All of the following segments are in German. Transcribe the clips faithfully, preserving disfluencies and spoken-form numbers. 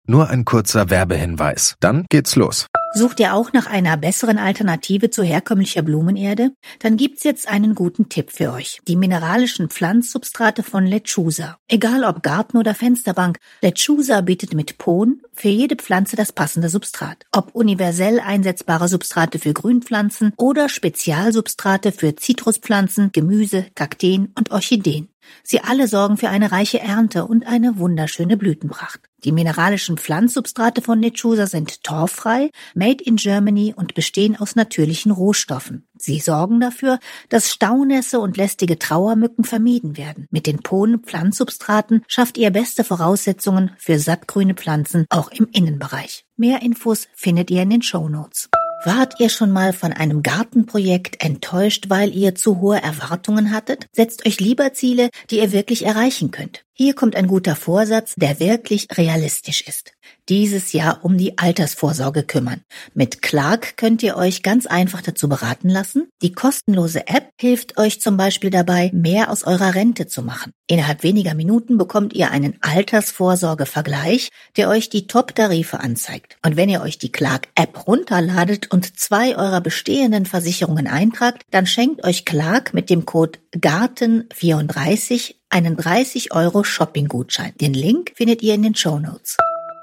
Nur ein kurzer Werbehinweis. Dann geht's los. Sucht ihr auch nach einer besseren Alternative zu herkömmlicher Blumenerde? Dann gibt's jetzt einen guten Tipp für euch. Die mineralischen Pflanzsubstrate von Lechusa. Egal ob Garten oder Fensterbank, Lechusa bietet mit Pohn für jede Pflanze das passende Substrat. Ob universell einsetzbare Substrate für Grünpflanzen oder Spezialsubstrate für Zitruspflanzen, Gemüse, Kakteen und Orchideen. Sie alle sorgen für eine reiche Ernte und eine wunderschöne Blütenpracht. Die mineralischen Pflanzsubstrate von Lechusa sind torffrei, made in Germany und bestehen aus natürlichen Rohstoffen. Sie sorgen dafür, dass Staunässe und lästige Trauermücken vermieden werden. Mit den Pohn-Pflanzsubstraten schafft ihr beste Voraussetzungen für sattgrüne Pflanzen, auch im Innenbereich. Mehr Infos findet ihr in den Shownotes. Wart ihr schon mal von einem Gartenprojekt enttäuscht, weil ihr zu hohe Erwartungen hattet? Setzt euch lieber Ziele, die ihr wirklich erreichen könnt. Hier kommt ein guter Vorsatz, der wirklich realistisch ist. Dieses Jahr um die Altersvorsorge kümmern. Mit Clark könnt ihr euch ganz einfach dazu beraten lassen. Die kostenlose App hilft euch zum Beispiel dabei, mehr aus eurer Rente zu machen. Innerhalb weniger Minuten bekommt ihr einen Altersvorsorge-Vergleich, der euch die Top-Tarife anzeigt. Und wenn ihr euch die Clark-App runterladet und zwei eurer bestehenden Versicherungen eintragt, dann schenkt euch Clark mit dem Code Garten vierunddreißig einen dreißig Euro Shopping-Gutschein. Den Link findet ihr in den Shownotes.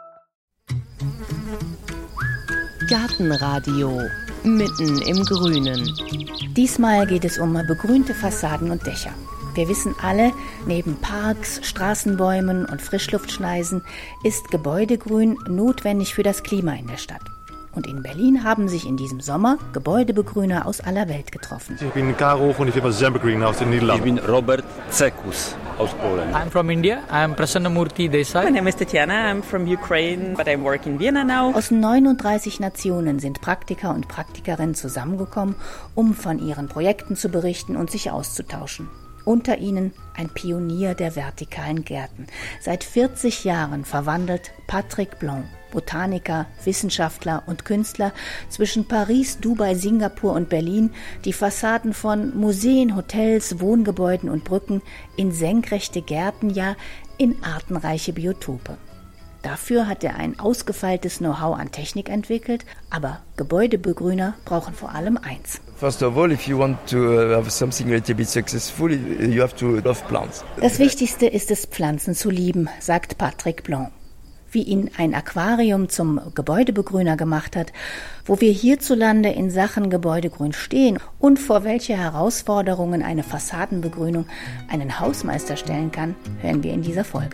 Gartenradio mitten im Grünen. Diesmal geht es um begrünte Fassaden und Dächer. Wir wissen alle, neben Parks, Straßenbäumen und Frischluftschneisen ist Gebäudegrün notwendig für das Klima in der Stadt. Und in Berlin haben sich in diesem Sommer Gebäudebegrüner aus aller Welt getroffen. Ich bin Karol und ich bin Sempergreen aus den Niederlanden. Ich bin Robert Zekus aus Polen. I'm from India. I'm Prasannamurthy Desai. My name is Tatiana. I'm from Ukraine, but I work in Vienna now. Aus neununddreißig Nationen sind Praktiker und Praktikerinnen zusammengekommen, um von ihren Projekten zu berichten und sich auszutauschen. Unter ihnen ein Pionier der vertikalen Gärten. Seit vierzig Jahren verwandelt Patrick Blanc, Botaniker, Wissenschaftler und Künstler, zwischen Paris, Dubai, Singapur und Berlin die Fassaden von Museen, Hotels, Wohngebäuden und Brücken in senkrechte Gärten, ja in artenreiche Biotope. Dafür hat er ein ausgefeiltes Know-how an Technik entwickelt, aber Gebäudebegrüner brauchen vor allem eins. First of all, if you want to have something a little bit successful, you have to love plants. Das Wichtigste ist es, Pflanzen zu lieben, sagt Patrick Blanc. Wie ihn ein Aquarium zum Gebäudebegrüner gemacht hat, wo wir hierzulande in Sachen Gebäudegrün stehen und vor welche Herausforderungen eine Fassadenbegrünung einen Hausmeister stellen kann, hören wir in dieser Folge.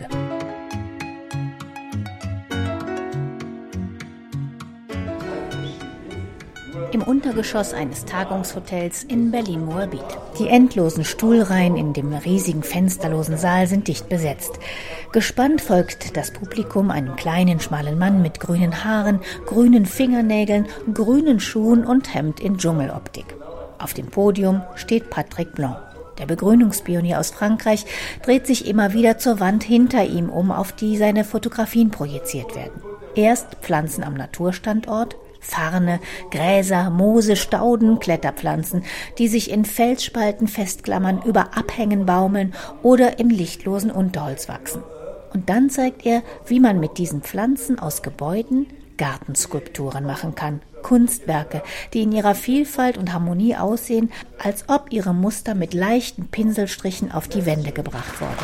Im Untergeschoss eines Tagungshotels in Berlin-Moabit. Die endlosen Stuhlreihen in dem riesigen fensterlosen Saal sind dicht besetzt. Gespannt folgt das Publikum einem kleinen, schmalen Mann mit grünen Haaren, grünen Fingernägeln, grünen Schuhen und Hemd in Dschungeloptik. Auf dem Podium steht Patrick Blanc. Der Begrünungspionier aus Frankreich dreht sich immer wieder zur Wand hinter ihm um, auf die seine Fotografien projiziert werden. Erst Pflanzen am Naturstandort, Farne, Gräser, Moose, Stauden, Kletterpflanzen, die sich in Felsspalten festklammern, über Abhängen baumeln oder im lichtlosen Unterholz wachsen. Und dann zeigt er, wie man mit diesen Pflanzen aus Gebäuden Gartenskulpturen machen kann. Kunstwerke, die in ihrer Vielfalt und Harmonie aussehen, als ob ihre Muster mit leichten Pinselstrichen auf die Wände gebracht worden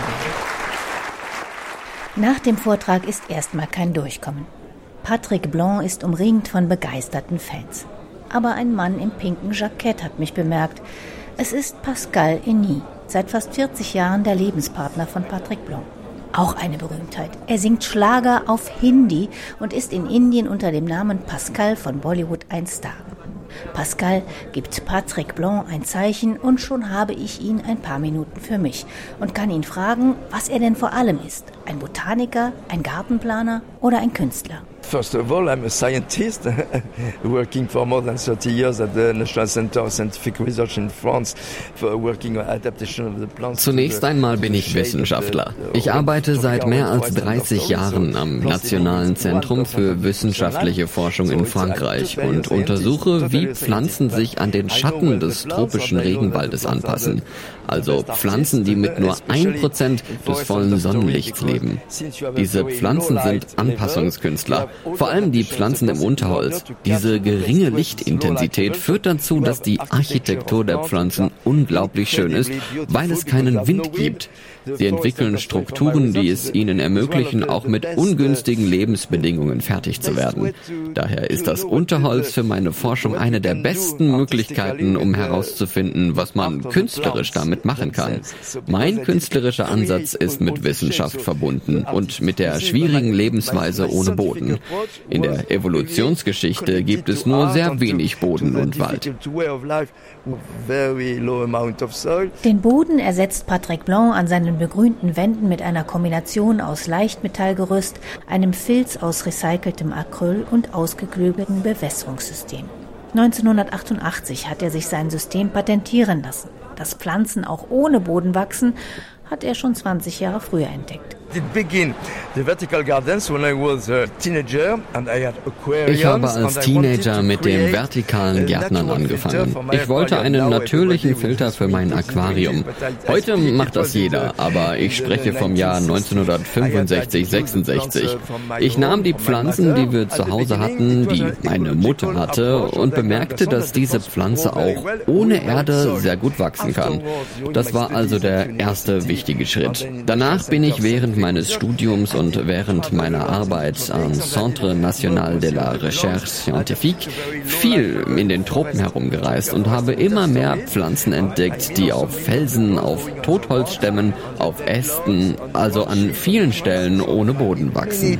wären. Nach dem Vortrag ist erstmal kein Durchkommen. Patrick Blanc ist umringt von begeisterten Fans. Aber ein Mann im pinken Jackett hat mich bemerkt. Es ist Pascal Eny, seit fast vierzig Jahren der Lebenspartner von Patrick Blanc. Auch eine Berühmtheit. Er singt Schlager auf Hindi und ist in Indien unter dem Namen Pascal von Bollywood ein Star. Pascal gibt Patrick Blanc ein Zeichen und schon habe ich ihn ein paar Minuten für mich und kann ihn fragen, was er denn vor allem ist. Ein Botaniker, ein Gartenplaner oder ein Künstler? First of all, I'm a scientist working for more than thirty years at the National Center of Scientific Research in France for working on adaptation of the plants. Zunächst einmal bin ich Wissenschaftler. Ich arbeite seit mehr als dreißig Jahren am Nationalen Zentrum für wissenschaftliche Forschung in Frankreich und untersuche, wie Pflanzen sich an den Schatten des tropischen Regenwaldes anpassen. Also Pflanzen, die mit nur ein Prozent des vollen Sonnenlichts leben. Diese Pflanzen sind Anpassungskünstler. Vor allem die Pflanzen im Unterholz. Diese geringe Lichtintensität führt dazu, dass die Architektur der Pflanzen unglaublich schön ist, weil es keinen Wind gibt. Sie entwickeln Strukturen, die es ihnen ermöglichen, auch mit ungünstigen Lebensbedingungen fertig zu werden. Daher ist das Unterholz für meine Forschung eine der besten Möglichkeiten, um herauszufinden, was man künstlerisch damit machen kann. Mein künstlerischer Ansatz ist mit Wissenschaft verbunden und mit der schwierigen Lebensweise ohne Boden. In der Evolutionsgeschichte gibt es nur sehr wenig Boden und Wald. Den Boden ersetzt Patrick Blanc an seinen begrünten Wänden mit einer Kombination aus Leichtmetallgerüst, einem Filz aus recyceltem Acryl und ausgeklügeltem Bewässerungssystem. neunzehnhundertachtundachtzig hat er sich sein System patentieren lassen. Dass Pflanzen auch ohne Boden wachsen, hat er schon zwanzig Jahre früher entdeckt. Ich habe als Teenager mit dem vertikalen Gärtnern angefangen. Ich wollte einen natürlichen Filter für mein Aquarium. Heute macht das jeder, aber ich spreche vom Jahr neunzehnhundertfünfundsechzig, sechsundsechzig. Ich nahm die Pflanzen, die wir zu Hause hatten, die meine Mutter hatte, und bemerkte, dass diese Pflanze auch ohne Erde sehr gut wachsen kann. Das war also der erste wichtige Schritt. Danach bin ich während meines Studiums und während meiner Arbeit am Centre National de la Recherche Scientifique viel in den Tropen herumgereist und habe immer mehr Pflanzen entdeckt, die auf Felsen, auf Totholzstämmen, auf Ästen, also an vielen Stellen ohne Boden wachsen.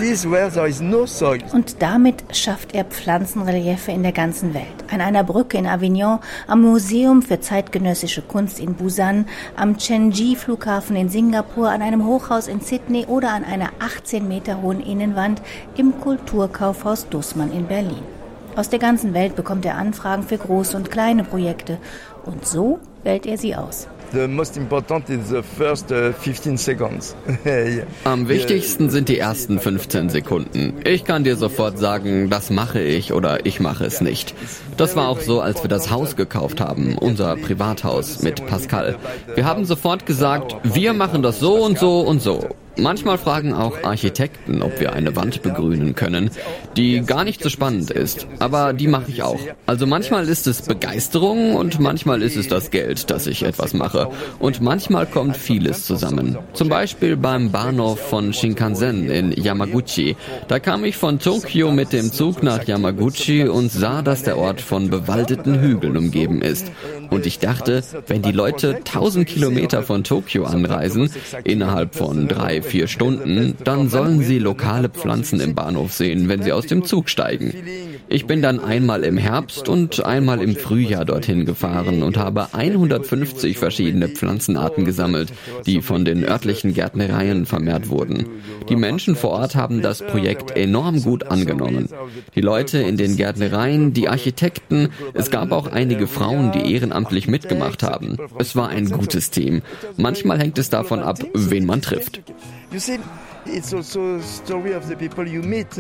Und damit schafft er Pflanzenreliefe in der ganzen Welt. An einer Brücke in Avignon, am Museum für zeitgenössische Kunst in Busan, am Changi-Flughafen in Singapur, an einem Hochhaus in Sydney oder an einer achtzehn Meter hohen Innenwand im Kulturkaufhaus Dussmann in Berlin. Aus der ganzen Welt bekommt er Anfragen für große und kleine Projekte. Und so wählt er sie aus. The most important is the first fifteen seconds. Am wichtigsten sind die ersten fünfzehn Sekunden. Ich kann dir sofort sagen, das mache ich oder ich mache es nicht. Das war auch so, als wir das Haus gekauft haben, unser Privathaus mit Pascal. Wir haben sofort gesagt, wir machen das so und so und so. Manchmal fragen auch Architekten, ob wir eine Wand begrünen können, die gar nicht so spannend ist, aber die mache ich auch. Also manchmal ist es Begeisterung und manchmal ist es das Geld, dass ich etwas mache. Und manchmal kommt vieles zusammen. Zum Beispiel beim Bahnhof von Shinkansen in Yamaguchi. Da kam ich von Tokio mit dem Zug nach Yamaguchi und sah, dass der Ort von bewaldeten Hügeln umgeben ist. Und ich dachte, wenn die Leute tausend Kilometer von Tokio anreisen, innerhalb von drei, vier Stunden, dann sollen sie lokale Pflanzen im Bahnhof sehen, wenn sie aus dem Zug steigen. Ich bin dann einmal im Herbst und einmal im Frühjahr dorthin gefahren und habe hundertfünfzig verschiedene Pflanzenarten gesammelt, die von den örtlichen Gärtnereien vermehrt wurden. Die Menschen vor Ort haben das Projekt enorm gut angenommen. Die Leute in den Gärtnereien, die Architekten, es gab auch einige Frauen, die ehrenamtlich mitgemacht haben. Es war ein gutes Team. Manchmal hängt es davon ab, wen man trifft. You see, it's also a story of the people you meet.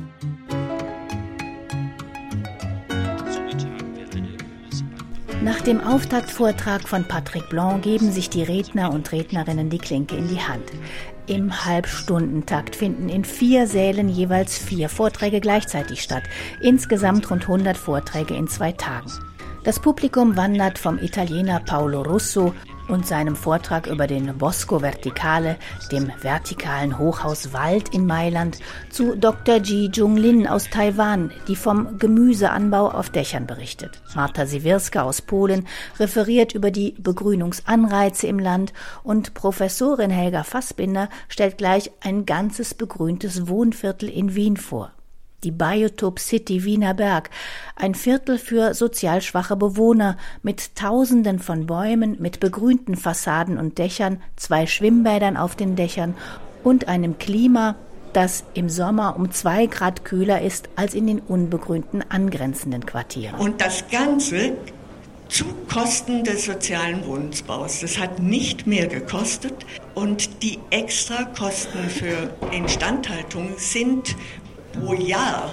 Nach dem Auftaktvortrag von Patrick Blanc geben sich die Redner und Rednerinnen die Klinke in die Hand. Im Halbstundentakt finden in vier Sälen jeweils vier Vorträge gleichzeitig statt. Insgesamt rund hundert Vorträge in zwei Tagen. Das Publikum wandert vom Italiener Paolo Russo und seinem Vortrag über den Bosco Verticale, dem vertikalen Hochhaus Wald in Mailand, zu Doktor Ji Jung-Lin aus Taiwan, die vom Gemüseanbau auf Dächern berichtet. Marta Siewierska aus Polen referiert über die Begrünungsanreize im Land und Professorin Helga Fassbinder stellt gleich ein ganzes begrüntes Wohnviertel in Wien vor. Die Biotop City Wiener Berg, ein Viertel für sozial schwache Bewohner mit Tausenden von Bäumen, mit begrünten Fassaden und Dächern, zwei Schwimmbädern auf den Dächern und einem Klima, das im Sommer um zwei Grad kühler ist als in den unbegrünten angrenzenden Quartieren. Und das Ganze zu Kosten des sozialen Wohnungsbaus. Das hat nicht mehr gekostet und die Extrakosten für Instandhaltung sind pro Jahr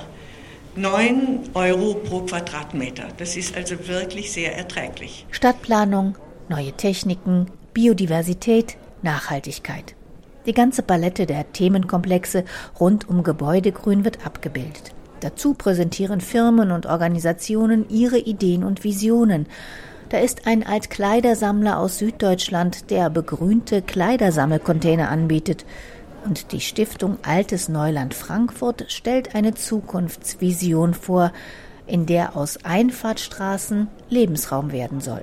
neun Euro pro Quadratmeter. Das ist also wirklich sehr erträglich. Stadtplanung, neue Techniken, Biodiversität, Nachhaltigkeit. Die ganze Palette der Themenkomplexe rund um Gebäudegrün wird abgebildet. Dazu präsentieren Firmen und Organisationen ihre Ideen und Visionen. Da ist ein Altkleidersammler aus Süddeutschland, der begrünte Kleidersammelcontainer anbietet. Und die Stiftung Altes Neuland Frankfurt stellt eine Zukunftsvision vor, in der aus Einfahrtstraßen Lebensraum werden soll.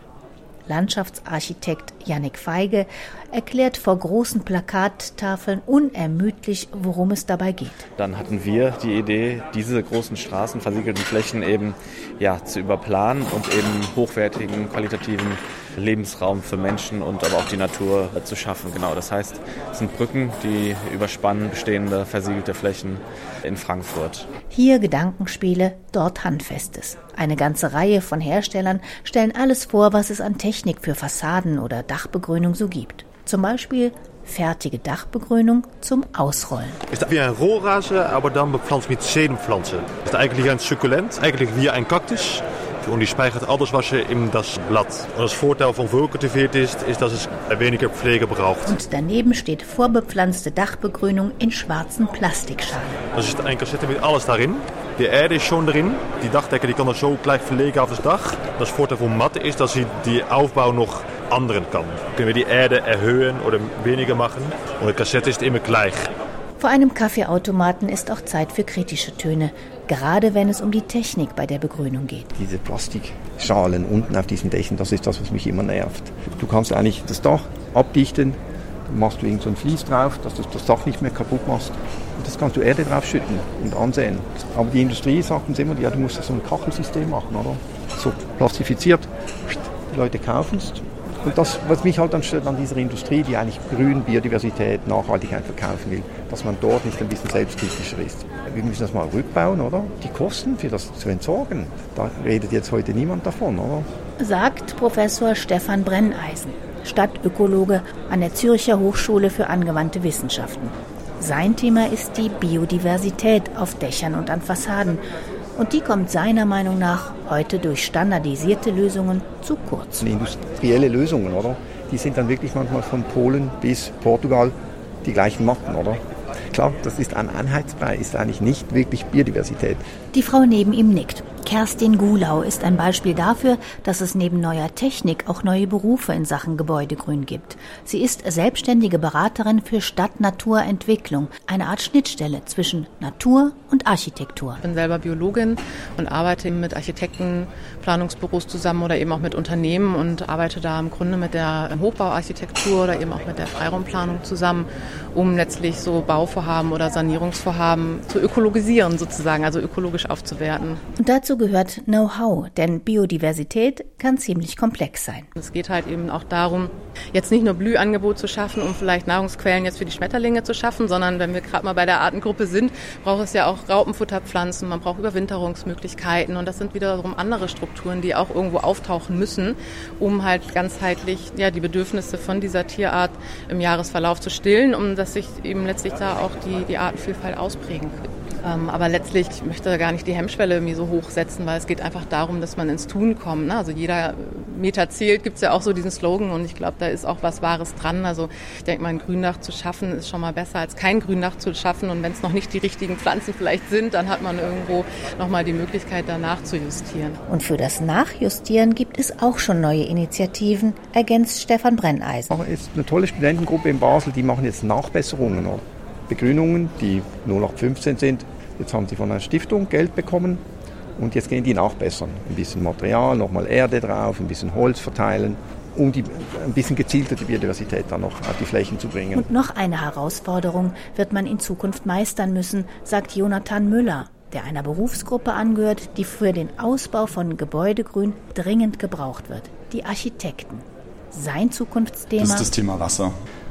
Landschaftsarchitekt Jannik Feige erklärt vor großen Plakattafeln unermüdlich, worum es dabei geht. Dann hatten wir die Idee, diese großen Straßen, versiegelten Flächen eben ja, zu überplanen und eben hochwertigen, qualitativen Lebensraum für Menschen und aber auch die Natur zu schaffen. Genau, das heißt, es sind Brücken, die überspannen bestehende versiegelte Flächen in Frankfurt. Hier Gedankenspiele, dort Handfestes. Eine ganze Reihe von Herstellern stellen alles vor, was es an Technik für Fassaden oder Dachbegrünung so gibt. Zum Beispiel fertige Dachbegrünung zum Ausrollen. Ist wie ein Rohrrasen, aber dann bepflanzt mit Sedenpflanzen. Ist eigentlich ein Sukkulent, eigentlich wie ein Kaktus. Und die speichert alles, was je in das Blatt. Und das Vorteil von vollkultiviert ist, ist, dass es weniger Pflege braucht. Und daneben steht vorbepflanzte Dachbegrünung in schwarzen Plastikschalen. Das ist ein Kassette mit alles darin. Die Erde ist schon drin. Die Dachdecke die kann er so gleich verlegen auf das Dach. Das Vorteil von Matte ist, dass sie die Aufbau noch anderen kann. Können wir die Erde erhöhen oder weniger machen. Und die Kassette ist immer gleich. Vor einem Kaffeeautomaten ist auch Zeit für kritische Töne, gerade wenn es um die Technik bei der Begrünung geht. Diese Plastikschalen unten auf diesen Dächern, das ist das, was mich immer nervt. Du kannst eigentlich das Dach abdichten, dann machst du irgend so ein Vlies drauf, dass du das Dach nicht mehr kaputt machst. Und das kannst du Erde draufschütten und ansehen. Aber die Industrie sagt uns immer, ja, du musst so ein Kachelsystem machen, oder? So plastifiziert, die Leute kaufen es. Und das, was mich halt dann stört an dieser Industrie, die eigentlich Grün, Biodiversität, Nachhaltigkeit verkaufen will, dass man dort nicht ein bisschen selbstkritischer ist. Wir müssen das mal rückbauen, oder? Die Kosten für das zu entsorgen, da redet jetzt heute niemand davon, oder? Sagt Professor Stefan Brenneisen, Stadtökologe an der Zürcher Hochschule für angewandte Wissenschaften. Sein Thema ist die Biodiversität auf Dächern und an Fassaden. Und die kommt seiner Meinung nach heute durch standardisierte Lösungen zu kurz. Industrielle Lösungen, oder? Die sind dann wirklich manchmal von Polen bis Portugal die gleichen Matten, oder? Klar, das ist ein Einheitsbrei, ist eigentlich nicht wirklich Biodiversität. Die Frau neben ihm nickt. Kerstin Gulau ist ein Beispiel dafür, dass es neben neuer Technik auch neue Berufe in Sachen Gebäudegrün gibt. Sie ist selbstständige Beraterin für Stadt-Natur-Entwicklung, eine Art Schnittstelle zwischen Natur und Architektur. Ich bin selber Biologin und arbeite mit Architekten, Planungsbüros zusammen oder eben auch mit Unternehmen und arbeite da im Grunde mit der Hochbauarchitektur oder eben auch mit der Freiraumplanung zusammen, um letztlich so Bauvorhaben oder Sanierungsvorhaben zu ökologisieren sozusagen, also ökologisch aufzuwerten. Und dazu gehört Know-how, denn Biodiversität kann ziemlich komplex sein. Es geht halt eben auch darum, jetzt nicht nur Blühangebot zu schaffen, um vielleicht Nahrungsquellen jetzt für die Schmetterlinge zu schaffen, sondern wenn wir gerade mal bei der Artengruppe sind, braucht es ja auch Raupenfutterpflanzen, man braucht Überwinterungsmöglichkeiten und das sind wiederum andere Strukturen, die auch irgendwo auftauchen müssen, um halt ganzheitlich ja, die Bedürfnisse von dieser Tierart im Jahresverlauf zu stillen, um dass sich eben letztlich da auch die, die Artenvielfalt ausprägen kann. Ähm, aber letztlich, ich möchte gar nicht die Hemmschwelle irgendwie so hoch setzen, weil es geht einfach darum, dass man ins Tun kommt. Ne? Also jeder Meter zählt, gibt es ja auch so diesen Slogan und ich glaube, da ist auch was Wahres dran. Also ich denke mal, ein Gründach zu schaffen ist schon mal besser als kein Gründach zu schaffen und wenn es noch nicht die richtigen Pflanzen vielleicht sind, dann hat man irgendwo nochmal die Möglichkeit, danach zu justieren. Und für das Nachjustieren gibt es auch schon neue Initiativen, ergänzt Stefan Brenneisen. Es ist eine tolle Studentengruppe in Basel, die machen jetzt Nachbesserungen, oder? Begrünungen, die null acht fünfzehn sind. Jetzt haben sie von einer Stiftung Geld bekommen und jetzt gehen die nachbessern. Ein bisschen Material, nochmal Erde drauf, ein bisschen Holz verteilen, um die, ein bisschen gezielter die Biodiversität dann noch auf die Flächen zu bringen. Und noch eine Herausforderung wird man in Zukunft meistern müssen, sagt Jonathan Müller, der einer Berufsgruppe angehört, die für den Ausbau von Gebäudegrün dringend gebraucht wird. Die Architekten. Sein Zukunftsthema? Das ist das Thema Wasser.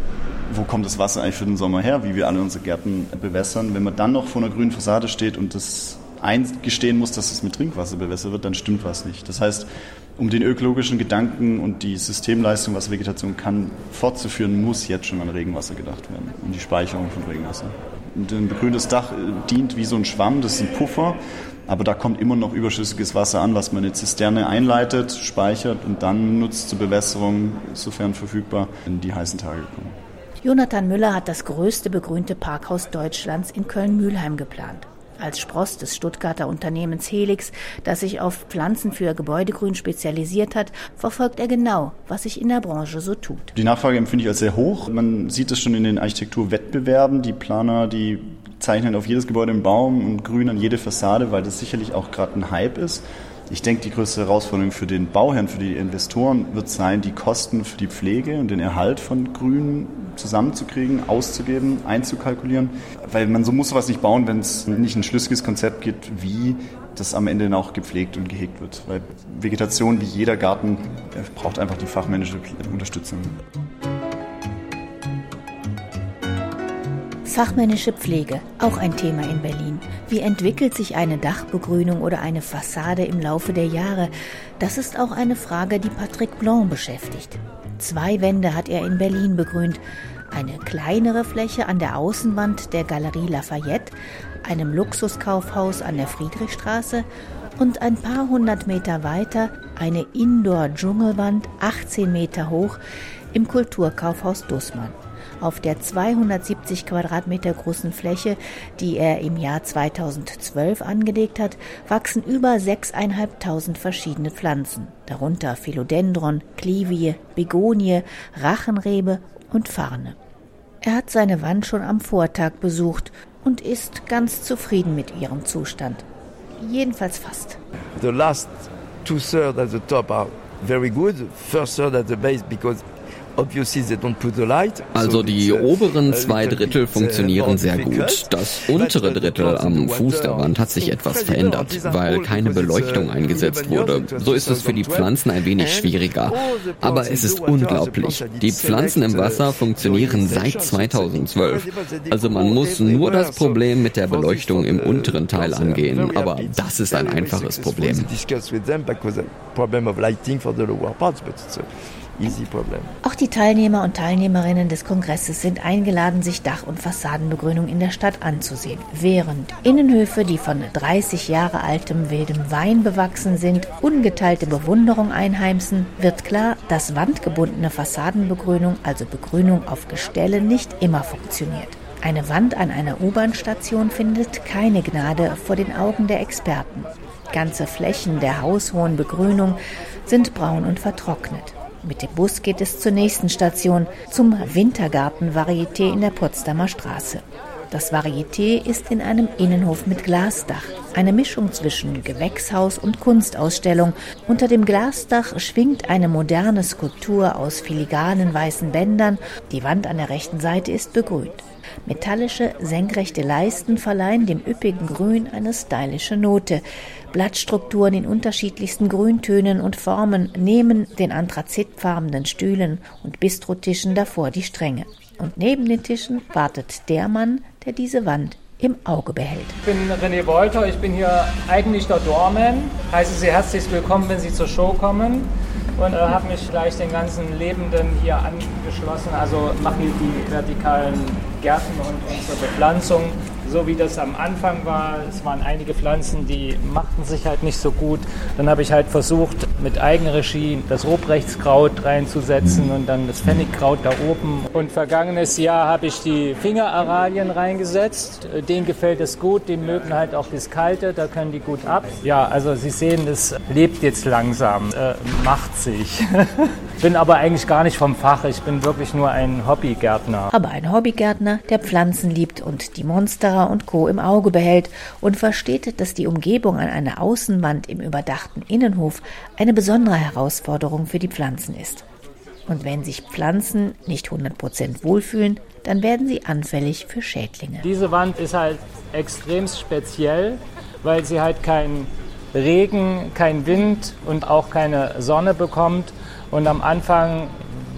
wo kommt das Wasser eigentlich für den Sommer her, wie wir alle unsere Gärten bewässern. Wenn man dann noch vor einer grünen Fassade steht und das eingestehen muss, dass es mit Trinkwasser bewässert wird, dann stimmt was nicht. Das heißt, um den ökologischen Gedanken und die Systemleistung, was Vegetation kann, fortzuführen, muss jetzt schon an Regenwasser gedacht werden und die Speicherung von Regenwasser. Und ein begrüntes Dach dient wie so ein Schwamm, das ist ein Puffer, aber da kommt immer noch überschüssiges Wasser an, was man in eine Zisterne einleitet, speichert und dann nutzt zur Bewässerung, sofern verfügbar, in die heißen Tage kommen. Jonathan Müller hat das größte begrünte Parkhaus Deutschlands in Köln-Mühlheim geplant. Als Spross des Stuttgarter Unternehmens Helix, das sich auf Pflanzen für Gebäudegrün spezialisiert hat, verfolgt er genau, was sich in der Branche so tut. Die Nachfrage empfinde ich als sehr hoch. Man sieht es schon in den Architekturwettbewerben. Die Planer, die zeichnen auf jedes Gebäude einen Baum und grün an jede Fassade, weil das sicherlich auch gerade ein Hype ist. Ich denke, die größte Herausforderung für den Bauherrn, für die Investoren wird sein, die Kosten für die Pflege und den Erhalt von Grün zusammenzukriegen, auszugeben, einzukalkulieren. Weil man so muss sowas nicht bauen, wenn es nicht ein schlüssiges Konzept gibt, wie das am Ende auch gepflegt und gehegt wird. Weil Vegetation, wie jeder Garten, braucht einfach die fachmännische Unterstützung. Fachmännische Pflege, auch ein Thema in Berlin. Wie entwickelt sich eine Dachbegrünung oder eine Fassade im Laufe der Jahre? Das ist auch eine Frage, die Patrick Blanc beschäftigt. Zwei Wände hat er in Berlin begrünt. Eine kleinere Fläche an der Außenwand der Galerie Lafayette, einem Luxuskaufhaus an der Friedrichstraße und ein paar hundert Meter weiter eine Indoor-Dschungelwand, achtzehn Meter hoch, im Kulturkaufhaus Dussmann. Auf der zweihundertsiebzig Quadratmeter großen Fläche, die er im Jahr zweitausendzwölf angelegt hat, wachsen über sechstausendfünfhundert verschiedene Pflanzen, darunter Philodendron, Klivie, Begonie, Rachenrebe und Farne. Er hat seine Wand schon am Vortag besucht und ist ganz zufrieden mit ihrem Zustand. Jedenfalls fast. The last two thirds at the top are very good. First third at the base because Also die oberen zwei Drittel funktionieren sehr gut. Das untere Drittel am Fuß der Wand hat sich etwas verändert, weil keine Beleuchtung eingesetzt wurde. So ist es für die Pflanzen ein wenig schwieriger. Aber es ist unglaublich. Die Pflanzen im Wasser funktionieren seit zweitausendzwölf. Also man muss nur das Problem mit der Beleuchtung im unteren Teil angehen. Aber das ist ein einfaches Problem. Auch die Teilnehmer und Teilnehmerinnen des Kongresses sind eingeladen, sich Dach- und Fassadenbegrünung in der Stadt anzusehen. Während Innenhöfe, die von dreißig Jahre altem wildem Wein bewachsen sind, ungeteilte Bewunderung einheimsen, wird klar, dass wandgebundene Fassadenbegrünung, also Begrünung auf Gestelle, nicht immer funktioniert. Eine Wand an einer U-Bahn-Station findet keine Gnade vor den Augen der Experten. Ganze Flächen der haushohen Begrünung sind braun und vertrocknet. Mit dem Bus geht es zur nächsten Station, zum Wintergarten-Varieté in der Potsdamer Straße. Das Varieté ist in einem Innenhof mit Glasdach, eine Mischung zwischen Gewächshaus und Kunstausstellung. Unter dem Glasdach schwingt eine moderne Skulptur aus filigranen weißen Bändern. Die Wand an der rechten Seite ist begrünt. Metallische, senkrechte Leisten verleihen dem üppigen Grün eine stylische Note. Blattstrukturen in unterschiedlichsten Grüntönen und Formen nehmen den anthrazitfarbenen Stühlen und Bistrotischen davor die Stränge. Und neben den Tischen wartet der Mann, der diese Wand im Auge behält. Ich bin René Wolter, ich bin hier eigentlich der Doorman. Heiße Sie herzlich willkommen, wenn Sie zur Show kommen. Und äh, habe mich gleich den ganzen Lebenden hier angeschlossen. Also mache hier die vertikalen Gärten und unsere Bepflanzung, so wie das am Anfang war. Es waren einige Pflanzen, die machten sich halt nicht so gut. Dann habe ich halt versucht, mit Eigenregie das Robrechtskraut reinzusetzen und dann das Pfennigkraut da oben. Und vergangenes Jahr habe ich die Fingeraralien reingesetzt. Denen gefällt es gut, die mögen halt auch das Kalte, da können die gut ab. Ja, also Sie sehen, das lebt jetzt langsam, äh, macht sich. Bin aber eigentlich gar nicht vom Fach, ich bin wirklich nur ein Hobbygärtner. Aber ein Hobbygärtner, der Pflanzen liebt und die Monstera und Co. im Auge behält und versteht, dass die Umgebung an einer Außenwand im überdachten Innenhof eine besondere Herausforderung für die Pflanzen ist. Und wenn sich Pflanzen nicht hundert Prozent wohlfühlen, dann werden sie anfällig für Schädlinge. Diese Wand ist halt extrem speziell, weil sie halt keinen Regen, keinen Wind und auch keine Sonne bekommt. Und am Anfang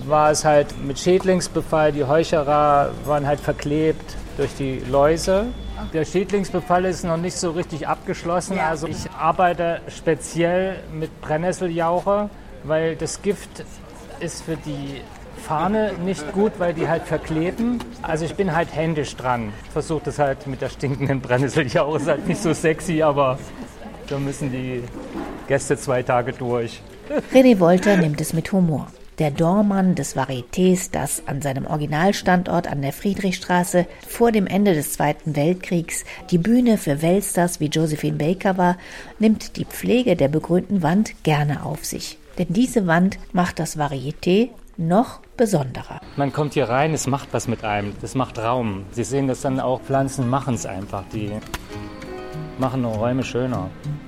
war es halt mit Schädlingsbefall. Die Heucherer waren halt verklebt durch die Läuse. Der Schädlingsbefall ist noch nicht so richtig abgeschlossen. Ja. Also ich arbeite speziell mit Brennnesseljauche, weil das Gift ist für die Farne nicht gut, weil die halt verkleben. Also ich bin halt händisch dran. Ich versuche das halt mit der stinkenden Brennnesseljauche. Ist halt nicht so sexy, aber da müssen die Gäste zwei Tage durch. René Wolter nimmt es mit Humor. Der Dormann des Varietés, das an seinem Originalstandort an der Friedrichstraße vor dem Ende des Zweiten Weltkriegs die Bühne für Weltstars wie Josephine Baker war, nimmt die Pflege der begrünten Wand gerne auf sich. Denn diese Wand macht das Varieté noch besonderer. Man kommt hier rein, es macht was mit einem, das macht Raum. Sie sehen das dann auch, Pflanzen machen es einfach, die machen Räume schöner.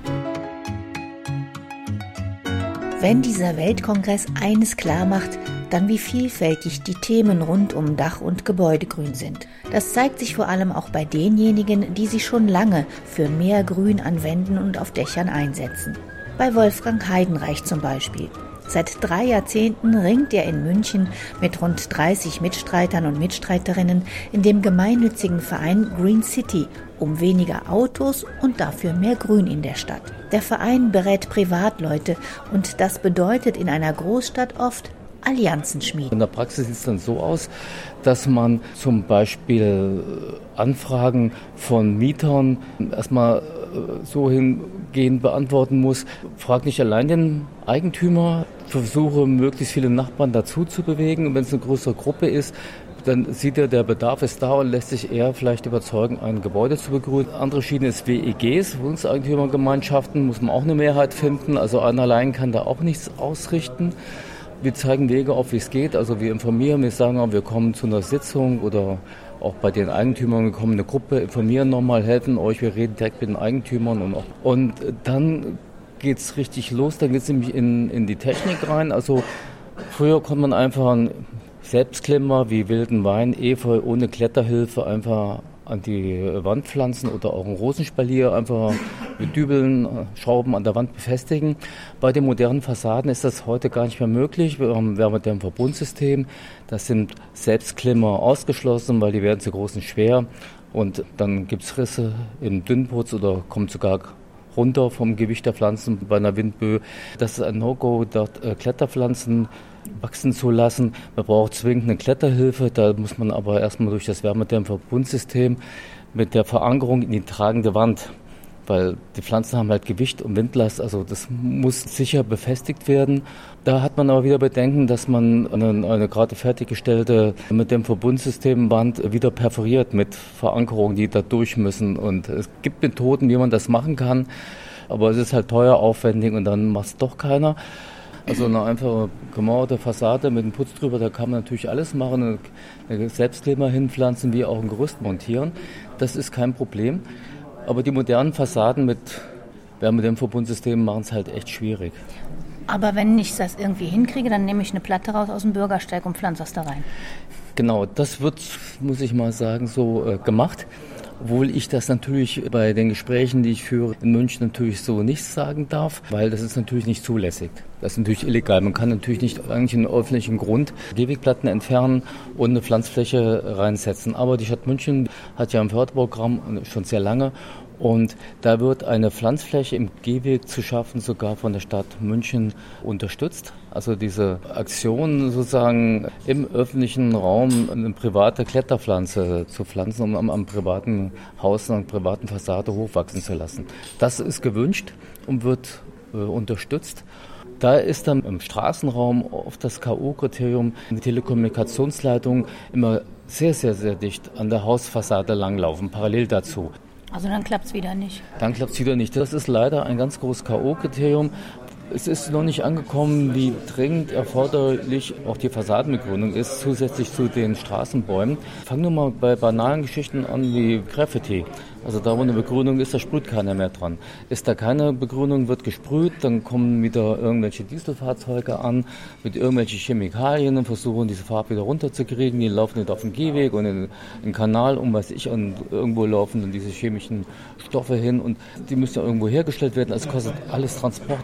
Wenn dieser Weltkongress eines klar macht, dann wie vielfältig die Themen rund um Dach- und Gebäudegrün sind. Das zeigt sich vor allem auch bei denjenigen, die sich schon lange für mehr Grün an Wänden und auf Dächern einsetzen. Bei Wolfgang Heidenreich zum Beispiel. Seit drei Jahrzehnten ringt er in München mit rund dreißig Mitstreitern und Mitstreiterinnen in dem gemeinnützigen Verein Green City um weniger Autos und dafür mehr Grün in der Stadt. Der Verein berät Privatleute und das bedeutet in einer Großstadt oft Allianzen schmieden. In der Praxis sieht es dann so aus, dass man zum Beispiel Anfragen von Mietern erstmal so hingehend beantworten muss. Frag nicht allein den Eigentümer, versuche möglichst viele Nachbarn dazu zu bewegen. Und wenn es eine größere Gruppe ist, dann sieht er, der Bedarf ist da und lässt sich eher vielleicht überzeugen, ein Gebäude zu begrünen. Andere Schiene ist W E Gs, Wohnungseigentümergemeinschaften, muss man auch eine Mehrheit finden. Also einer allein kann da auch nichts ausrichten. Wir zeigen Wege auf, wie es geht. Also wir informieren, wir sagen auch, wir kommen zu einer Sitzung oder auch bei den Eigentümern, wir kommen in eine Gruppe, informieren nochmal, helfen euch, wir reden direkt mit den Eigentümern. Und, auch. und dann geht es richtig los, dann geht es nämlich in, in die Technik rein. Also früher konnte man einfach einen Selbstklemmer wie wilden Wein, Efeu ohne Kletterhilfe einfach an die Wand pflanzen oder auch ein Rosenspalier einfach mit Dübeln, Schrauben an der Wand befestigen. Bei den modernen Fassaden ist das heute gar nicht mehr möglich. Wir haben ein Verbundsystem, das sind Selbstklemmer ausgeschlossen, weil die werden zu groß und schwer und dann gibt es Risse im Dünnputz oder kommt sogar runter vom Gewicht der Pflanzen bei einer Windböe. Das ist ein No-Go, dort äh, Kletterpflanzen wachsen zu lassen. Man braucht zwingend eine Kletterhilfe, da muss man aber erstmal durch das Wärmedämmverbundsystem mit der Verankerung in die tragende Wand, weil die Pflanzen haben halt Gewicht und Windlast, also das muss sicher befestigt werden. Da hat man aber wieder Bedenken, dass man eine, eine gerade fertiggestellte mit dem Verbundsystemwand wieder perforiert mit Verankerungen, die da durch müssen. Und es gibt Methoden, wie man das machen kann, aber es ist halt teuer, aufwendig und dann macht es doch keiner. Also eine einfache gemauerte Fassade mit einem Putz drüber, da kann man natürlich alles machen, eine Selbstkleber hinpflanzen, wie auch ein Gerüst montieren. Das ist kein Problem. Aber die modernen Fassaden mit Wärmedämmverbundsystemen machen es halt echt schwierig. Aber wenn ich das irgendwie hinkriege, dann nehme ich eine Platte raus aus dem Bürgersteig und pflanze das da rein. Genau, das wird, muss ich mal sagen, so äh, gemacht. Obwohl ich das natürlich bei den Gesprächen, die ich führe in München, natürlich so nicht sagen darf, weil das ist natürlich nicht zulässig. Das ist natürlich illegal. Man kann natürlich nicht eigentlich in öffentlichen Grund Gehwegplatten entfernen und eine Pflanzfläche reinsetzen. Aber die Stadt München hat ja ein Förderprogramm schon sehr lange. Und da wird eine Pflanzfläche im Gehweg zu schaffen, sogar von der Stadt München unterstützt. Also diese Aktion sozusagen im öffentlichen Raum eine private Kletterpflanze zu pflanzen, um am, am privaten Haus, an der privaten Fassade hochwachsen zu lassen. Das ist gewünscht und wird äh, unterstützt. Da ist dann im Straßenraum oft das K O-Kriterium, die Telekommunikationsleitungen immer sehr, sehr, sehr dicht an der Hausfassade langlaufen, parallel dazu. Also dann klappt es wieder nicht. Dann klappt es wieder nicht. Das ist leider ein ganz großes K O-Kriterium. Es ist noch nicht angekommen, wie dringend erforderlich auch die Fassadenbegrünung ist, zusätzlich zu den Straßenbäumen. Fangen wir mal bei banalen Geschichten an wie Graffiti. Also da, wo eine Begrünung ist, da sprüht keiner mehr dran. Ist da keine Begrünung, wird gesprüht, dann kommen wieder irgendwelche Dieselfahrzeuge an mit irgendwelchen Chemikalien und versuchen, diese Farbe wieder runterzukriegen. Die laufen nicht auf den Gehweg und in den Kanal, um weiß ich, und irgendwo laufen dann diese chemischen Stoffe hin und die müssen ja irgendwo hergestellt werden. Also kostet alles Transportenergie.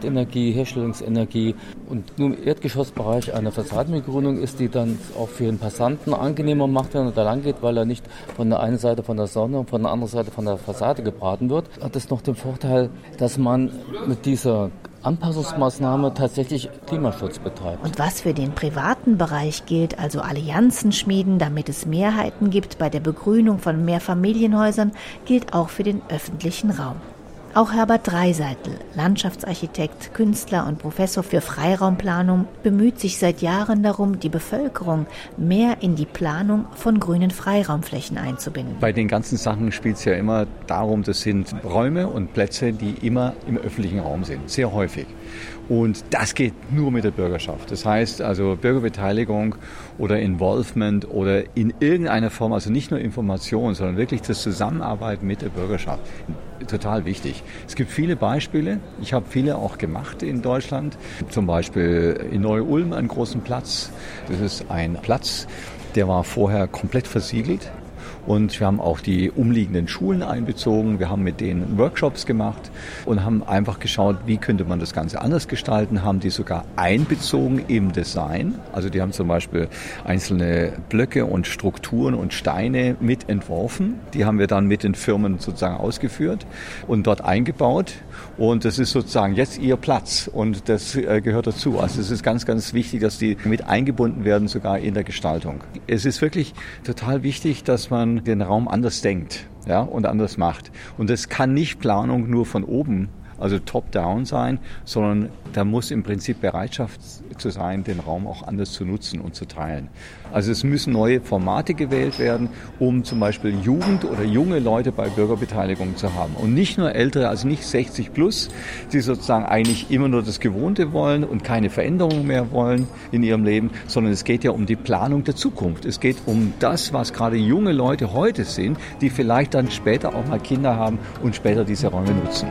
die Herstellungsenergie. Und nur im Erdgeschossbereich eine Fassadenbegrünung ist, die dann auch für den Passanten angenehmer macht, wenn er da lang geht, weil er nicht von der einen Seite von der Sonne und von der anderen Seite von der Fassade gebraten wird. Hat es noch den Vorteil, dass man mit dieser Anpassungsmaßnahme tatsächlich Klimaschutz betreibt. Und was für den privaten Bereich gilt, also Allianzen schmieden, damit es Mehrheiten gibt bei der Begrünung von Mehrfamilienhäusern, gilt auch für den öffentlichen Raum. Auch Herbert Dreiseitel, Landschaftsarchitekt, Künstler und Professor für Freiraumplanung, bemüht sich seit Jahren darum, die Bevölkerung mehr in die Planung von grünen Freiraumflächen einzubinden. Bei den ganzen Sachen spielt es ja immer darum, das sind Räume und Plätze, die immer im öffentlichen Raum sind, sehr häufig. Und das geht nur mit der Bürgerschaft. Das heißt also Bürgerbeteiligung oder Involvement oder in irgendeiner Form, also nicht nur Information, sondern wirklich das Zusammenarbeiten mit der Bürgerschaft. Total wichtig. Es gibt viele Beispiele. Ich habe viele auch gemacht in Deutschland. Zum Beispiel in Neu-Ulm einen großen Platz. Das ist ein Platz, der war vorher komplett versiegelt. Und wir haben auch die umliegenden Schulen einbezogen. Wir haben mit denen Workshops gemacht und haben einfach geschaut, wie könnte man das Ganze anders gestalten, haben die sogar einbezogen im Design. Also die haben zum Beispiel einzelne Blöcke und Strukturen und Steine mit entworfen. Die haben wir dann mit den Firmen sozusagen ausgeführt und dort eingebaut. Und das ist sozusagen jetzt ihr Platz und das äh, gehört dazu. Also es ist ganz, ganz wichtig, dass die mit eingebunden werden, sogar in der Gestaltung. Es ist wirklich total wichtig, dass man den Raum anders denkt, ja, und anders macht. Und es kann nicht Planung nur von oben, also top-down sein, sondern da muss im Prinzip Bereitschaft zu sein, den Raum auch anders zu nutzen und zu teilen. Also es müssen neue Formate gewählt werden, um zum Beispiel Jugend oder junge Leute bei Bürgerbeteiligung zu haben. Und nicht nur Ältere, also nicht sechzig plus, die sozusagen eigentlich immer nur das Gewohnte wollen und keine Veränderungen mehr wollen in ihrem Leben, sondern es geht ja um die Planung der Zukunft. Es geht um das, was gerade junge Leute heute sind, die vielleicht dann später auch mal Kinder haben und später diese Räume nutzen.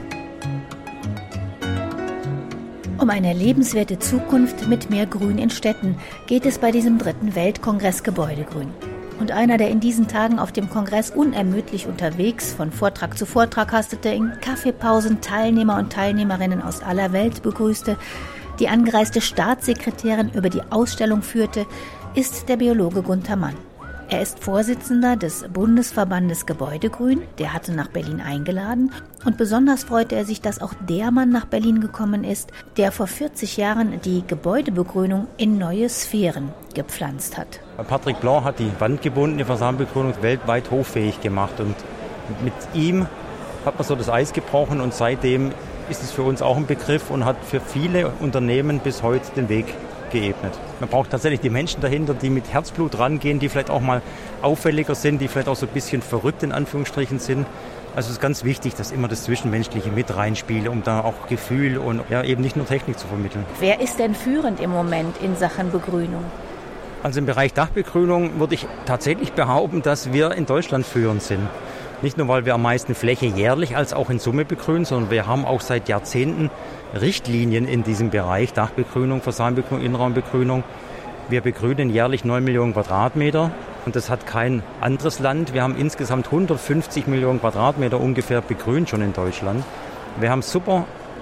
Um eine lebenswerte Zukunft mit mehr Grün in Städten geht es bei diesem dritten Weltkongress Gebäudegrün. Und einer, der in diesen Tagen auf dem Kongress unermüdlich unterwegs von Vortrag zu Vortrag hastete, in Kaffeepausen Teilnehmer und Teilnehmerinnen aus aller Welt begrüßte, die angereiste Staatssekretärin über die Ausstellung führte, ist der Biologe Gunther Mann. Er ist Vorsitzender des Bundesverbandes Gebäudegrün, der hatte nach Berlin eingeladen und besonders freute er sich, dass auch der Mann nach Berlin gekommen ist, der vor vierzig Jahren die Gebäudebegrünung in neue Sphären gepflanzt hat. Patrick Blanc hat die wandgebundene Fassadenbegrünung weltweit hoffähig gemacht und mit ihm hat man so das Eis gebrochen und seitdem ist es für uns auch ein Begriff und hat für viele Unternehmen bis heute den Weg geebnet. Man braucht tatsächlich die Menschen dahinter, die mit Herzblut rangehen, die vielleicht auch mal auffälliger sind, die vielleicht auch so ein bisschen verrückt in Anführungsstrichen sind. Also es ist ganz wichtig, dass immer das Zwischenmenschliche mit reinspiele, um da auch Gefühl und ja eben nicht nur Technik zu vermitteln. Wer ist denn führend im Moment in Sachen Begrünung? Also im Bereich Dachbegrünung würde ich tatsächlich behaupten, dass wir in Deutschland führend sind. Nicht nur, weil wir am meisten Fläche jährlich als auch in Summe begrünen, sondern wir haben auch seit Jahrzehnten Richtlinien in diesem Bereich, Dachbegrünung, Fassadenbegrünung, Innenraumbegrünung. Wir begrünen jährlich neun Millionen Quadratmeter und das hat kein anderes Land. Wir haben insgesamt hundertfünfzig Millionen Quadratmeter ungefähr begrünt schon in Deutschland. Wir haben super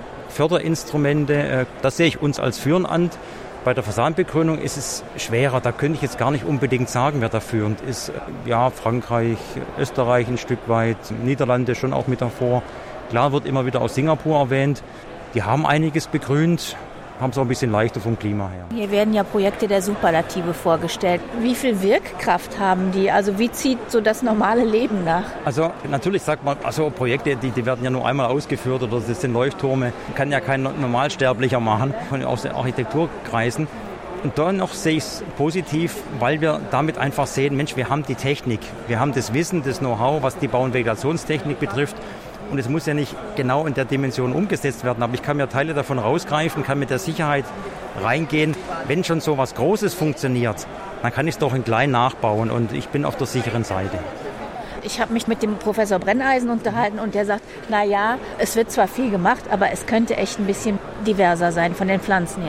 Förderinstrumente, das sehe ich uns als führend an. Bei der Fassadenbegrünung ist es schwerer, da könnte ich jetzt gar nicht unbedingt sagen, wer da führend ist. Ja, Frankreich, Österreich ein Stück weit, Niederlande schon auch mit davor. Klar wird immer wieder aus Singapur erwähnt. Die haben einiges begrünt, haben es auch ein bisschen leichter vom Klima her. Hier werden ja Projekte der Superlative vorgestellt. Wie viel Wirkkraft haben die? Also wie zieht so das normale Leben nach? Also natürlich sagt man, also Projekte, die, die werden ja nur einmal ausgeführt oder das sind Leuchttürme, kann ja kein Normalsterblicher machen, aus den Architekturkreisen. Und dennoch sehe ich es positiv, weil wir damit einfach sehen, Mensch, wir haben die Technik, wir haben das Wissen, das Know-how, was die Bau- und Vegetationstechnik betrifft. Und es muss ja nicht genau in der Dimension umgesetzt werden, aber ich kann mir Teile davon rausgreifen, kann mit der Sicherheit reingehen. Wenn schon so was Großes funktioniert, dann kann ich es doch in klein nachbauen und ich bin auf der sicheren Seite. Ich habe mich mit dem Professor Brenneisen unterhalten und der sagt, na ja, es wird zwar viel gemacht, aber es könnte echt ein bisschen diverser sein von den Pflanzen her.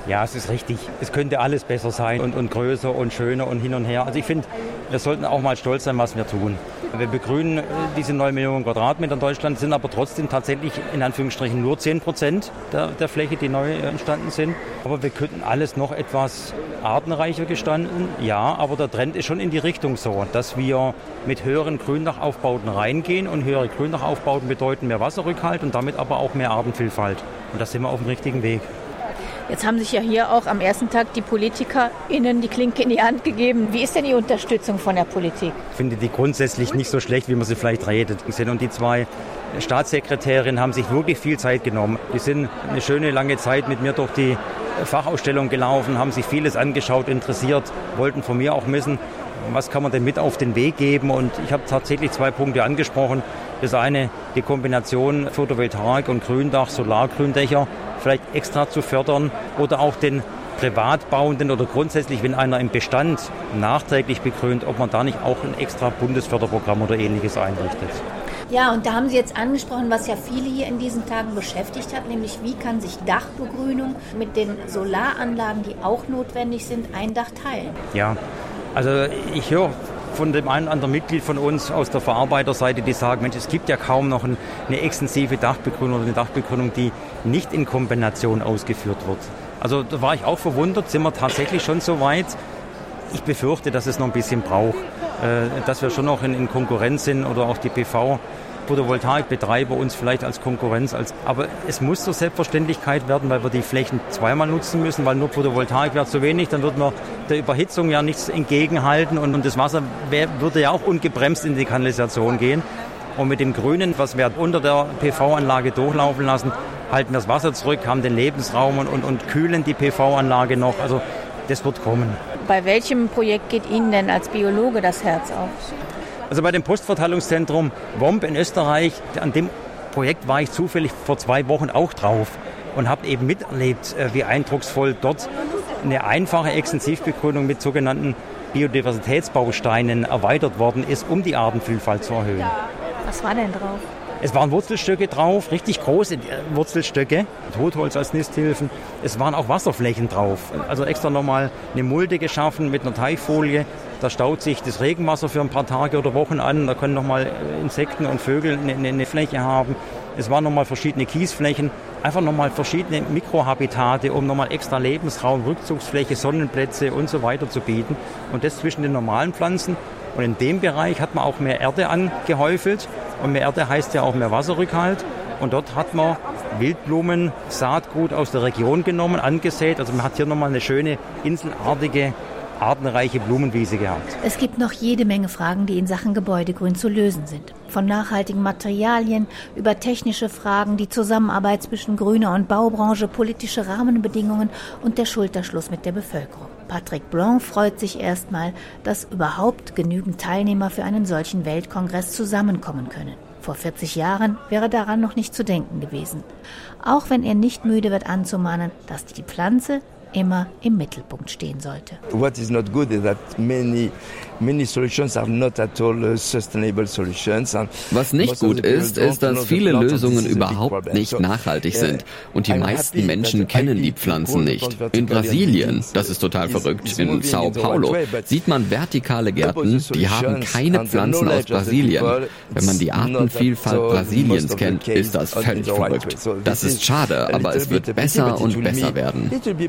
Ja, es ist richtig. Es könnte alles besser sein und, und größer und schöner und hin und her. Also ich finde, wir sollten auch mal stolz sein, was wir tun. Wir begrünen diese neun Millionen Quadratmeter in Deutschland, sind aber trotzdem tatsächlich in Anführungsstrichen nur zehn Prozent der, der Fläche, die neu entstanden sind. Aber wir könnten alles noch etwas artenreicher gestalten. Ja, aber der Trend ist schon in die Richtung so, dass wir mit höheren Gründachaufbauten reingehen. Und höhere Gründachaufbauten bedeuten mehr Wasserrückhalt und damit aber auch mehr Artenvielfalt. Und da sind wir auf dem richtigen Weg. Jetzt haben sich ja hier auch am ersten Tag die PolitikerInnen die Klinke in die Hand gegeben. Wie ist denn die Unterstützung von der Politik? Ich finde die grundsätzlich nicht so schlecht, wie man sie vielleicht redet. Und die zwei Staatssekretärinnen haben sich wirklich viel Zeit genommen. Die sind eine schöne lange Zeit mit mir durch die Fachausstellung gelaufen, haben sich vieles angeschaut, interessiert, wollten von mir auch wissen, was kann man denn mit auf den Weg geben. Und ich habe tatsächlich zwei Punkte angesprochen. Das eine, die Kombination Photovoltaik und Gründach, Solargründächer vielleicht extra zu fördern oder auch den Privatbauenden oder grundsätzlich, wenn einer im Bestand nachträglich begrünt, ob man da nicht auch ein extra Bundesförderprogramm oder Ähnliches einrichtet. Ja, und da haben Sie jetzt angesprochen, was ja viele hier in diesen Tagen beschäftigt hat, nämlich wie kann sich Dachbegrünung mit den Solaranlagen, die auch notwendig sind, ein Dach teilen? Ja, also ich höre von dem einen oder anderen Mitglied von uns aus der Verarbeiterseite, die sagen, Mensch, es gibt ja kaum noch eine extensive Dachbegrünung oder eine Dachbegrünung, die nicht in Kombination ausgeführt wird. Also da war ich auch verwundert, sind wir tatsächlich schon so weit. Ich befürchte, dass es noch ein bisschen braucht, dass wir schon noch in Konkurrenz sind oder auch die P V Photovoltaikbetreiber uns vielleicht als Konkurrenz. Als, aber es muss zur Selbstverständlichkeit werden, weil wir die Flächen zweimal nutzen müssen, weil nur Photovoltaik wäre zu wenig, dann würden wir der Überhitzung ja nichts entgegenhalten und, und das Wasser wär, würde ja auch ungebremst in die Kanalisation gehen. Und mit dem Grünen, was wir unter der P V-Anlage durchlaufen lassen, halten wir das Wasser zurück, haben den Lebensraum und, und, und kühlen die P V-Anlage noch. Also das wird kommen. Bei welchem Projekt geht Ihnen denn als Biologe das Herz auf? Also bei dem Postverteilungszentrum Womp in Österreich, an dem Projekt war ich zufällig vor zwei Wochen auch drauf und habe eben miterlebt, wie eindrucksvoll dort eine einfache Extensivbegrünung mit sogenannten Biodiversitätsbausteinen erweitert worden ist, um die Artenvielfalt zu erhöhen. Was war denn drauf? Es waren Wurzelstöcke drauf, richtig große Wurzelstöcke, Totholz als Nisthilfen. Es waren auch Wasserflächen drauf. Also extra nochmal eine Mulde geschaffen mit einer Teichfolie. Da staut sich das Regenwasser für ein paar Tage oder Wochen an. Da können nochmal Insekten und Vögel eine, eine Fläche haben. Es waren nochmal verschiedene Kiesflächen. Einfach nochmal verschiedene Mikrohabitate, um nochmal extra Lebensraum, Rückzugsfläche, Sonnenplätze und so weiter zu bieten. Und das zwischen den normalen Pflanzen. Und in dem Bereich hat man auch mehr Erde angehäufelt. Und mehr Erde heißt ja auch mehr Wasserrückhalt. Und dort hat man Wildblumen, Saatgut aus der Region genommen, angesät. Also man hat hier nochmal eine schöne inselartige, artenreiche Blumenwiese gehabt. Es gibt noch jede Menge Fragen, die in Sachen Gebäudegrün zu lösen sind. Von nachhaltigen Materialien über technische Fragen, die Zusammenarbeit zwischen grüner und Baubranche, politische Rahmenbedingungen und der Schulterschluss mit der Bevölkerung. Patrick Blanc freut sich erstmal, dass überhaupt genügend Teilnehmer für einen solchen Weltkongress zusammenkommen können. Vor vierzig Jahren wäre daran noch nicht zu denken gewesen. Auch wenn er nicht müde wird anzumahnen, dass die Pflanze immer im Mittelpunkt stehen sollte. What is not good is that many many solutions are not at all sustainable solutions. Was nicht gut ist, ist, dass viele Lösungen überhaupt nicht nachhaltig sind und die meisten Menschen kennen die Pflanzen nicht. In Brasilien, das ist total verrückt, in Sao Paulo sieht man vertikale Gärten, die haben keine Pflanzen aus Brasilien. Wenn man die Artenvielfalt Brasiliens kennt, ist das völlig verrückt. Das ist schade, aber es wird besser und besser werden.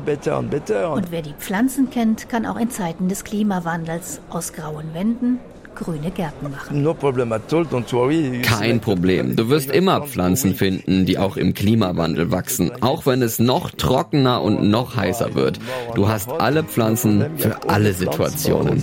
Und wer die Pflanzen kennt, kann auch in Zeiten des Klimawandels aus grauen Wänden grüne Gärten machen. Kein Problem. Du wirst immer Pflanzen finden, die auch im Klimawandel wachsen, auch wenn es noch trockener und noch heißer wird. Du hast alle Pflanzen für alle Situationen.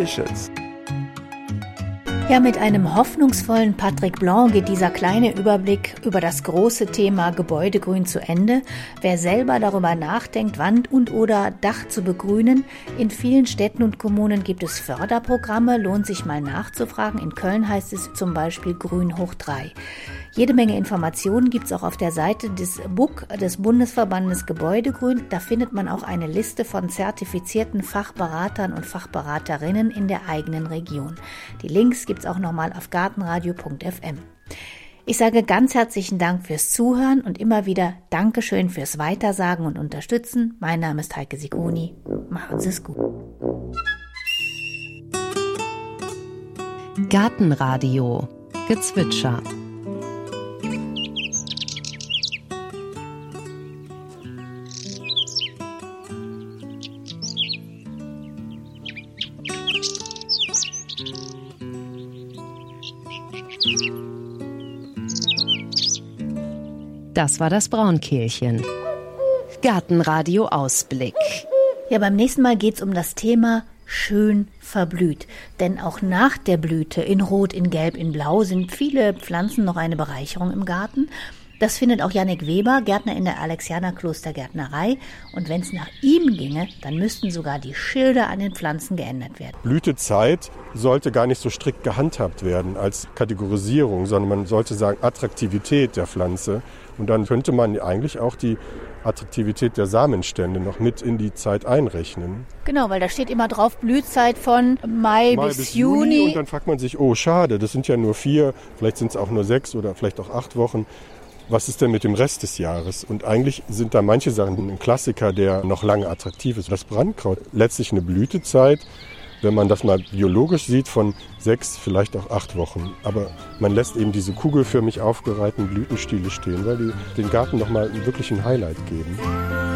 Ja, mit einem hoffnungsvollen Patrick Blanc geht dieser kleine Überblick über das große Thema Gebäudegrün zu Ende. Wer selber darüber nachdenkt, Wand und oder Dach zu begrünen, in vielen Städten und Kommunen gibt es Förderprogramme, lohnt sich mal nachzufragen. In Köln heißt es zum Beispiel Grün hoch drei. Jede Menge Informationen gibt es auch auf der Seite des B U G, des Bundesverbandes Gebäudegrün. Da findet man auch eine Liste von zertifizierten Fachberatern und Fachberaterinnen in der eigenen Region. Die Links gibt es auch nochmal auf gartenradio punkt f m. Ich sage ganz herzlichen Dank fürs Zuhören und immer wieder Dankeschön fürs Weitersagen und Unterstützen. Mein Name ist Heike Sicconi. Machen Sie es gut. Gartenradio Gezwitscher. Das war das Braunkehlchen. Gartenradio Ausblick. Ja, beim nächsten Mal geht's um das Thema schön verblüht. Denn auch nach der Blüte in Rot, in Gelb, in Blau sind viele Pflanzen noch eine Bereicherung im Garten. Das findet auch Jannik Weber, Gärtner in der Alexianer Klostergärtnerei. Und wenn es nach ihm ginge, dann müssten sogar die Schilder an den Pflanzen geändert werden. Blütezeit sollte gar nicht so strikt gehandhabt werden als Kategorisierung, sondern man sollte sagen Attraktivität der Pflanze. Und dann könnte man eigentlich auch die Attraktivität der Samenstände noch mit in die Zeit einrechnen. Genau, weil da steht immer drauf Blühzeit von Mai, Mai bis, bis Juni. Juni. Und dann fragt man sich, oh schade, das sind ja nur vier, vielleicht sind es auch nur sechs oder vielleicht auch acht Wochen. Was ist denn mit dem Rest des Jahres? Und eigentlich sind da manche Sachen ein Klassiker, der noch lange attraktiv ist. Das Brandkraut, letztlich eine Blütezeit, wenn man das mal biologisch sieht, von sechs, vielleicht auch acht Wochen. Aber man lässt eben diese kugelförmig aufgereihten Blütenstiele stehen, weil die den Garten nochmal wirklich ein Highlight geben.